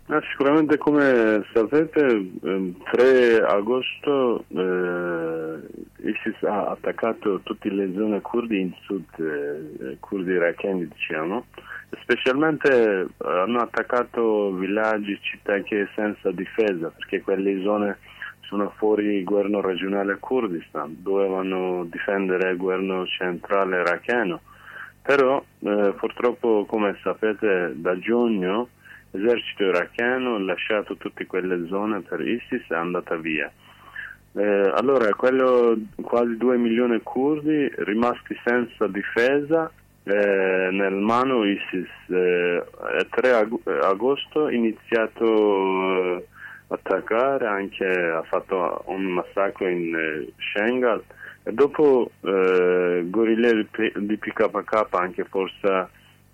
Sicuramente come sapete, 3 agosto ISIS ha attaccato tutte le zone curdi in sud, curdi iracheni diciamo, specialmente hanno attaccato villaggi, città che senza difesa, perché quelle zone sono fuori il governo regionale Kurdistan, dovevano difendere il governo centrale iracheno, però purtroppo come sapete da giugno l'esercito iracheno ha lasciato tutte quelle zone per ISIS e è andata via. Allora, quasi 2 milioni di curdi rimasti senza difesa nel mano ISIS. 3 agosto ha iniziato a attaccare, anche ha fatto un massacro in Shengal e dopo guerriglieri di PKK, anche forza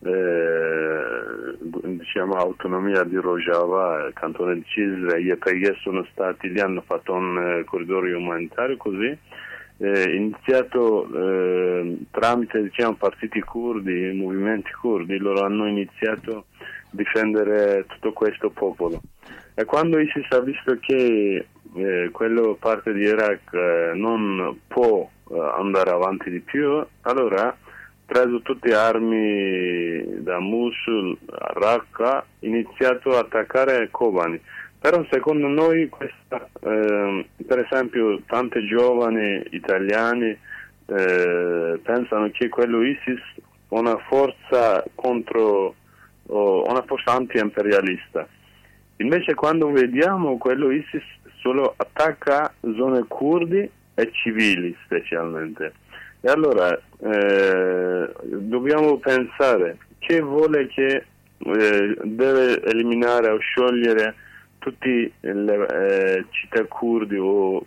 diciamo autonomia di Rojava, cantone di Cizre e YPG sono stati lì, hanno fatto un corridoio umanitario così iniziato tramite diciamo partiti curdi, movimenti curdi, loro hanno iniziato a difendere tutto questo popolo e quando ISIS ha visto che quello parte di Iraq non può andare avanti di più, allora preso tutte le armi da Mosul a Raqqa, ha iniziato a attaccare Kobani. Però secondo noi, per esempio, tanti giovani italiani pensano che quello ISIS è una forza una forza anti-imperialista. Invece quando vediamo quello ISIS solo attacca zone curdi e civili specialmente. E allora dobbiamo pensare che vuole che deve eliminare o sciogliere tutte le città curdi o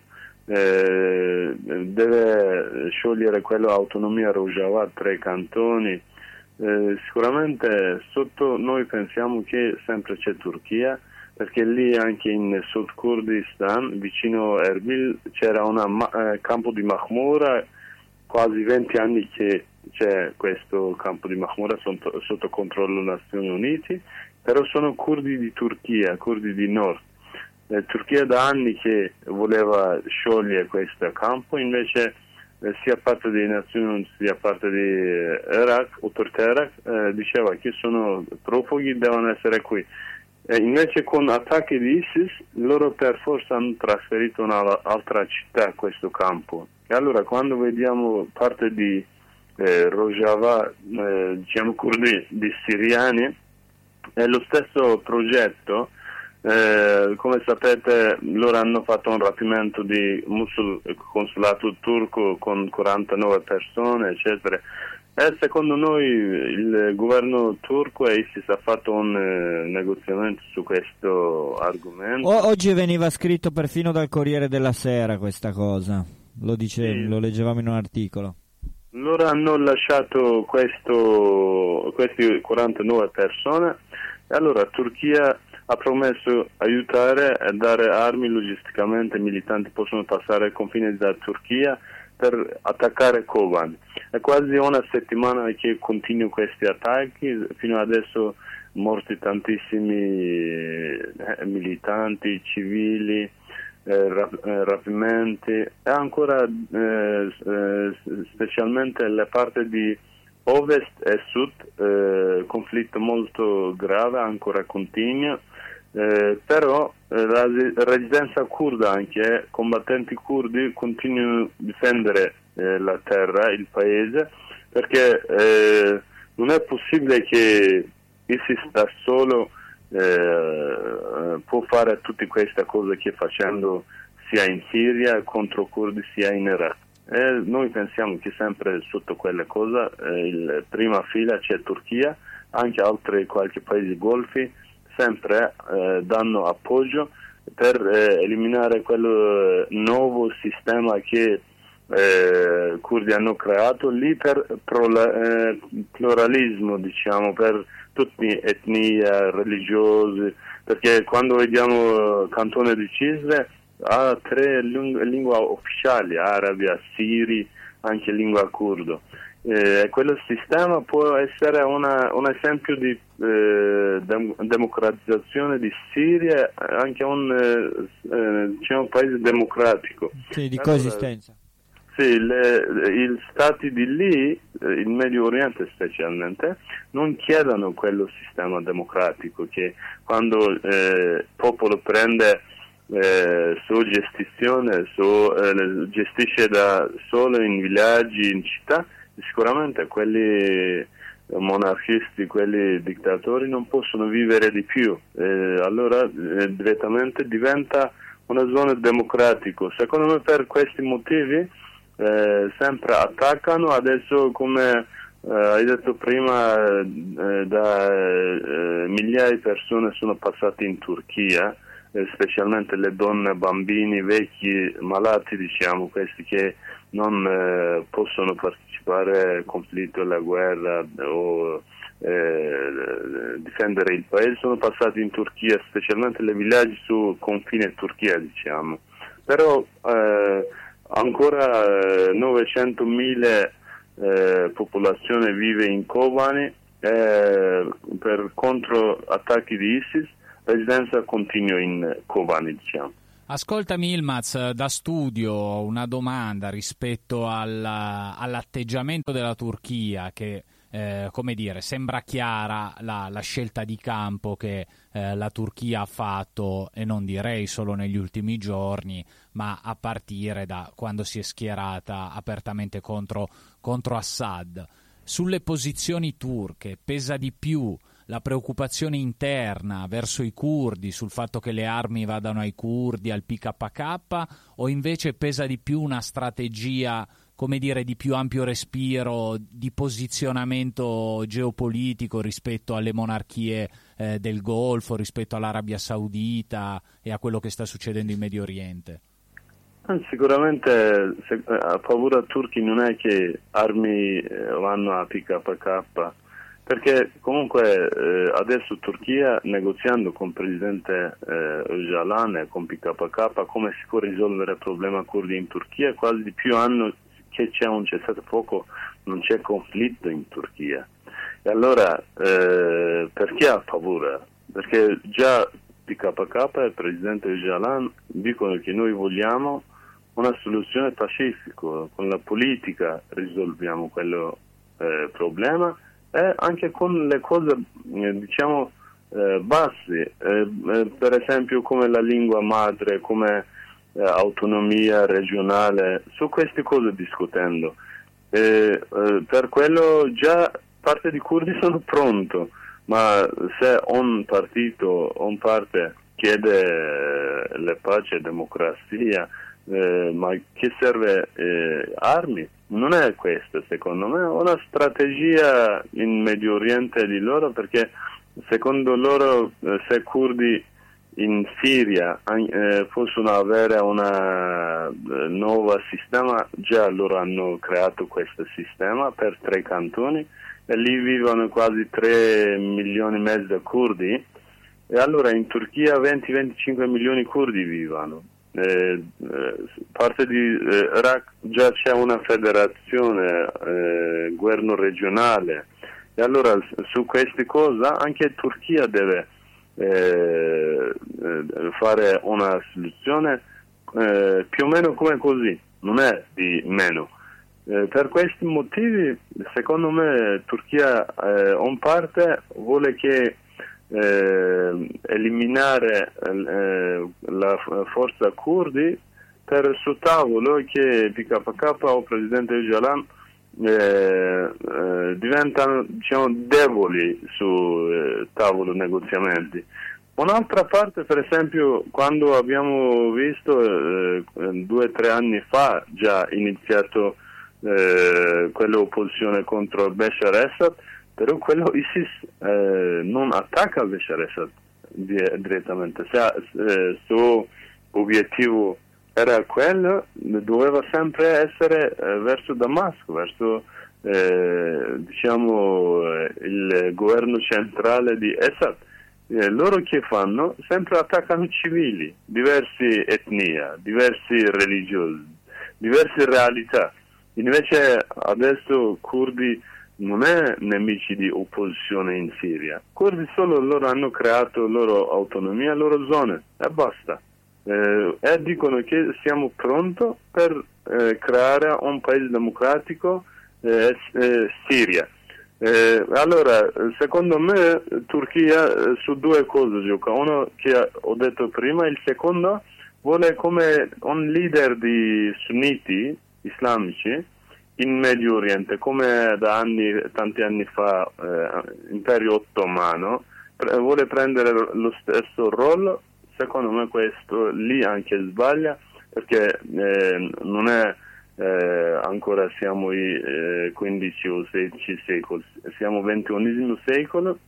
deve sciogliere quella autonomia Rojava, 3 cantoni. Sicuramente sotto noi pensiamo che sempre c'è Turchia, perché lì anche in Sud Kurdistan, vicino a Erbil, c'era un campo di Mahmura, quasi 20 anni che c'è questo campo di Mahmura sotto controllo delle Nazioni Unite, però sono curdi di Turchia, curdi di nord. Turchia da anni che voleva sciogliere questo campo, invece sia parte delle Nazioni Unite sia parte di Iraq, autorità Iraq, diceva che sono profughi, devono essere qui. Invece con attacchi di ISIS loro per forza hanno trasferito un'altra città a questo campo. E allora quando vediamo parte di Rojava, diciamo curdi di siriani, è lo stesso progetto. Come sapete loro hanno fatto un rapimento di Mosul, consolato turco con 49 persone eccetera. E secondo noi il governo turco e ISIS ha fatto un negoziamento su questo argomento. Oggi veniva scritto perfino dal Corriere della Sera questa cosa, Sì. Lo leggevamo in un articolo. Loro hanno lasciato questi 49 persone e allora Turchia ha promesso aiutare e dare armi logisticamente, militanti possono passare il confine da Turchia per attaccare Kobani. È quasi una settimana che continuano questi attacchi, fino adesso morti tantissimi militanti, civili, rapimenti e ancora specialmente la parte di ovest e sud, conflitto molto grave ancora continua, però la resistenza curda anche, combattenti curdi continuano a difendere la terra, il paese, perché non è possibile che ISIS da solo può fare tutte queste cose che facendo sia in Siria contro curdi sia in Iraq. E noi pensiamo che sempre sotto quelle cose in prima fila c'è Turchia, anche altri qualche paesi golfi sempre danno appoggio per eliminare quel nuovo sistema che curdi hanno creato lì per pluralismo, diciamo, per tutte le etnie religiose, perché quando vediamo il cantone di Cizre ha 3 lingue ufficiali, arabia, siri, anche lingua curdo. quello sistema può essere un esempio di democratizzazione di Siria, anche un paese democratico. Sì, di coesistenza. Sì, gli stati di lì, il Medio Oriente specialmente, non chiedono quello sistema democratico che quando il popolo prende gestisce da solo in villaggi, in città, sicuramente quelli monarchisti, quelli dittatori non possono vivere di più, allora direttamente diventa una zona democratica. Secondo me per questi motivi sempre attaccano. Adesso, come hai detto prima, migliaia di persone sono passate in Turchia, specialmente le donne, bambini, vecchi, malati, diciamo, questi che non possono partecipare al conflitto, alla guerra o difendere il paese, sono passati in Turchia, specialmente le villaggi sul confine Turchia, diciamo. Però ancora 900.000 popolazione vive in Kobani per contro attacchi di ISIS, residenza continua in Kobani, diciamo. Ascoltami Yilmaz, da studio una domanda rispetto all'atteggiamento della Turchia che come dire, sembra chiara la scelta di campo che la Turchia ha fatto, e non direi solo negli ultimi giorni, ma a partire da quando si è schierata apertamente contro Assad. Sulle posizioni turche pesa di più la preoccupazione interna verso i curdi, sul fatto che le armi vadano ai curdi, al PKK, o invece pesa di più una strategia, come dire, di più ampio respiro, di posizionamento geopolitico rispetto alle monarchie del Golfo, rispetto all'Arabia Saudita e a quello che sta succedendo in Medio Oriente? Sicuramente a favore turchi non è che armi vanno a PKK, perché comunque adesso Turchia, negoziando con il presidente Öcalan e con PKK come si può risolvere il problema curdi in Turchia, quasi di più anni che c'è un cessate-fuoco, non c'è conflitto in Turchia. E allora perché a favore? Perché già PKK e il presidente Öcalan dicono che noi vogliamo una soluzione pacifica, con la politica risolviamo quello problema, e anche con le cose diciamo basse, per esempio come la lingua madre, come autonomia regionale, su queste cose discutendo. Per quello già parte di curdi sono pronto, ma se un partito, un parte chiede la pace e democrazia, ma che serve armi? Non è questa, secondo me, è una strategia in Medio Oriente di loro, perché secondo loro se curdi in Siria possono avere una nuovo sistema, già loro hanno creato questo sistema per 3 cantoni e lì vivono quasi 3 milioni e mezzo di curdi, e allora in Turchia 20-25 milioni di curdi vivono. Parte di Iraq già c'è una federazione, governo regionale, e allora su queste cose anche Turchia deve fare una soluzione più o meno come così, non è di meno. Per questi motivi secondo me Turchia un parte vuole che eliminare la forza curdi per il suo tavolo, che PKK o presidente Öcalan diventano, diciamo, deboli su tavolo negoziamenti. Un'altra parte, per esempio, quando abbiamo visto 2 o 3 anni fa già iniziato quell'opposizione contro Bashar Assad, però quello ISIS non attacca Bashar Assad direttamente. Se suo obiettivo era quello, doveva sempre essere verso Damasco, verso diciamo il governo centrale di Assad. Loro che fanno? Sempre attaccano civili, diverse etnie, diversi religiosi, diverse realtà. Invece adesso curdi non è nemici di opposizione in Siria. Curdi solo loro hanno creato loro autonomia, loro zone e basta. E dicono che siamo pronti per creare un paese democratico, Siria. Allora, secondo me Turchia su due cose gioca. Uno che ho detto prima, il secondo vuole come un leader di sunniti islamici in Medio Oriente, come da tanti anni fa, Imperio Ottomano, vuole prendere lo stesso ruolo. Secondo me questo lì anche sbaglia, perché non è ancora siamo i 15 o 16 secoli, siamo XXI secolo,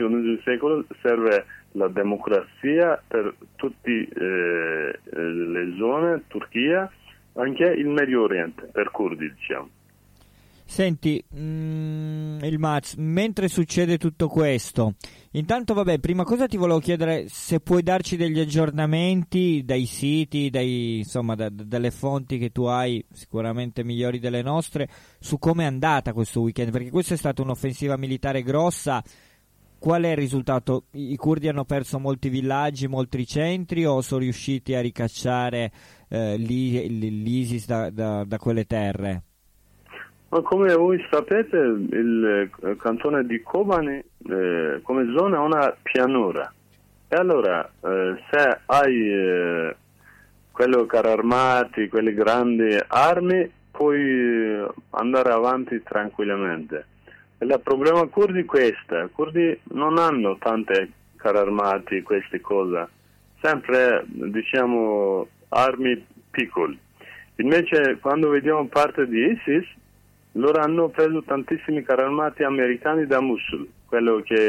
serve la democrazia per tutte le zone, Turchia, anche il Medio Oriente, per curdi diciamo. Senti, Yılmaz, mentre succede tutto questo, intanto vabbè, prima cosa ti volevo chiedere se puoi darci degli aggiornamenti dai siti, dalle fonti che tu hai, sicuramente migliori delle nostre, su come è andata questo weekend, perché questa è stata un'offensiva militare grossa. Qual è il risultato? I curdi hanno perso molti villaggi, molti centri, o sono riusciti a ricacciare l'ISIS da quelle terre? Ma come voi sapete, il cantone di Kobani come zona è una pianura. E allora, se hai quelli carri armati, quelle grandi armi, puoi andare avanti tranquillamente. Il problema curdi è questo: i curdi non hanno tante carri armati, queste cose, sempre diciamo armi piccole. Invece quando vediamo parte di ISIS, loro hanno preso tantissimi carri armati americani da Mosul, quello che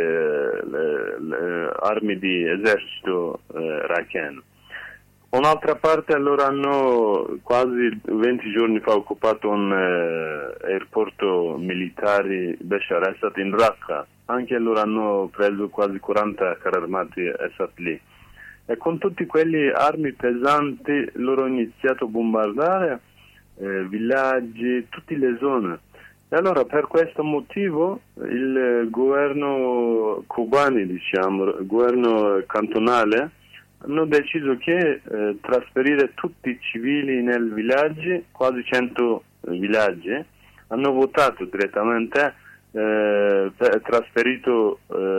le armi di esercito iracheno. Un'altra parte loro hanno quasi 20 giorni fa occupato un aeroporto militare Bashar Assad in Raqqa, anche loro hanno preso quasi 40 carri armati Assad lì. E con tutti quelli armi pesanti loro hanno iniziato a bombardare villaggi, tutte le zone. E allora per questo motivo il governo Kobani, diciamo, il governo cantonale, hanno deciso che trasferire tutti i civili nei villaggi, quasi 100 villaggi, hanno votato direttamente, trasferito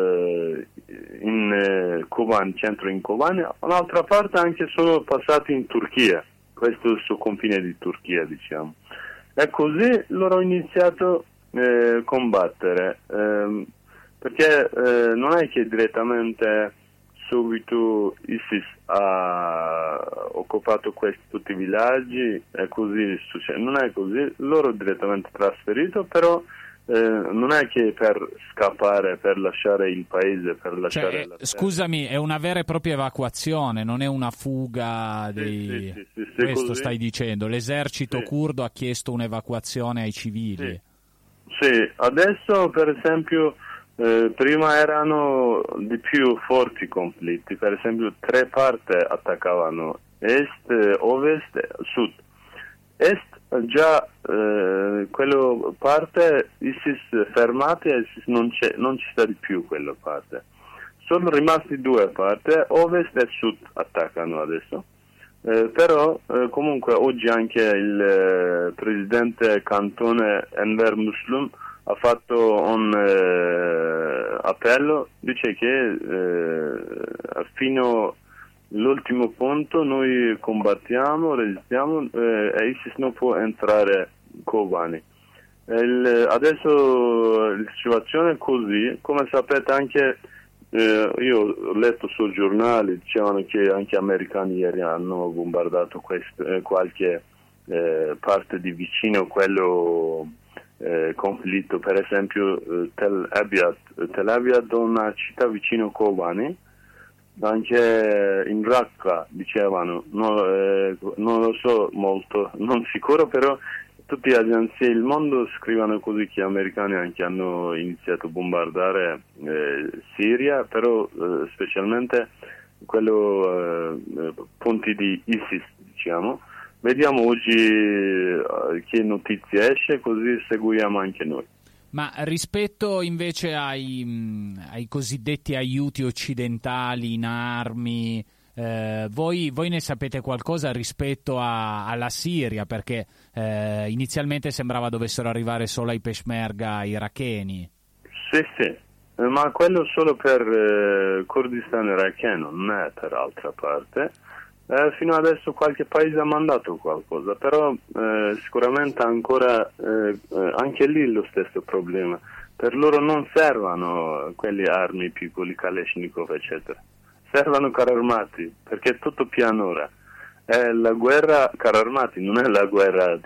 in Kobani, centro in Kobani. Un'altra parte anche sono passati in Turchia. Questo è il suo confine di Turchia, diciamo. E così loro hanno iniziato a combattere, perché non è che direttamente subito ISIS ha occupato tutti i villaggi e così succede. Non è così, loro direttamente trasferito, però non è che per scappare, per lasciare il paese, per lasciare la scusami, è una vera e propria evacuazione, non è una fuga dei... Sì, questo così. Stai dicendo, l'esercito curdo ha chiesto un'evacuazione ai civili. Sì, adesso per esempio prima erano di più forti conflitti, per esempio 3 parti attaccavano, est, ovest, sud. Est già quello parte ISIS fermati, ISIS non ci sta di più quella parte. Sono rimasti 2 parti, ovest e sud attaccano adesso. Però comunque oggi anche il presidente cantone Enver Muslim ha fatto un appello, dice che fino all'ultimo punto noi combattiamo, resistiamo e ISIS non può entrare in Kobani. Adesso la situazione è così, come sapete anche io ho letto sui giornali, dicevano che anche americani ieri hanno bombardato qualche parte di vicino quello conflitto, per esempio Tel Abyad è una città vicino a Kobani, anche in Raqqa dicevano, non lo so molto, non sicuro, però tutte le agenzie del mondo scrivono così che gli americani anche hanno iniziato a bombardare Siria, però specialmente quello punti di ISIS, diciamo. vediamo oggi che notizie esce, così seguiamo anche noi. Ma rispetto invece ai cosiddetti aiuti occidentali in armi, voi ne sapete qualcosa rispetto alla Siria? Perché inizialmente sembrava dovessero arrivare solo ai peshmerga iracheni. Sì, ma quello solo per Kurdistan iracheno, non è per altra parte. Fino adesso qualche paese ha mandato qualcosa, però sicuramente ancora anche lì lo stesso problema. Per loro non servono quelle armi piccoli, Kalashnikov, eccetera. Servono carri armati, perché è tutto pianura. È la guerra carri armati, non è la guerra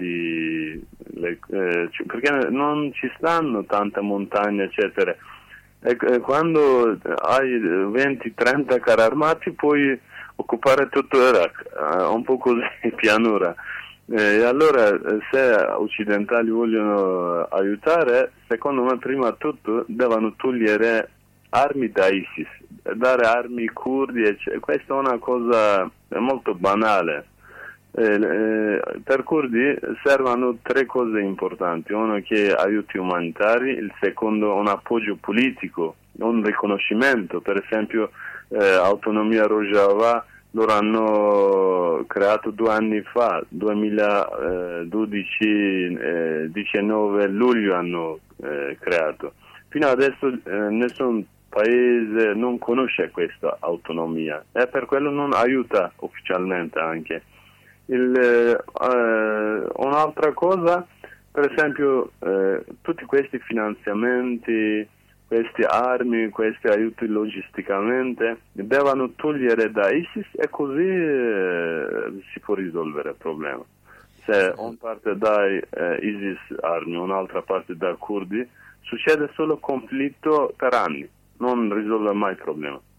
perché non ci stanno tante montagne, eccetera. E quando hai 20-30 carri armati puoi occupare tutto l'Iraq, un po' così, pianura. E allora se occidentali vogliono aiutare, secondo me prima di tutto devono togliere armi da ISIS, dare armi ai curdi, questa è una cosa molto banale. Per curdi servono tre cose importanti: uno che aiuti umanitari, il secondo un appoggio politico, un riconoscimento, per esempio Autonomia Rojava loro hanno creato 2 anni fa, 2012-19 luglio hanno creato. Fino adesso nessun paese non conosce questa autonomia e per quello non aiuta ufficialmente anche. Un'altra cosa, per esempio, tutti questi finanziamenti, queste armi, questi aiuti logisticamente devono togliere da ISIS e così si può risolvere il problema. Se una parte da ISIS armi, un'altra parte da curdi, succede solo conflitto per anni, non risolve mai il problema.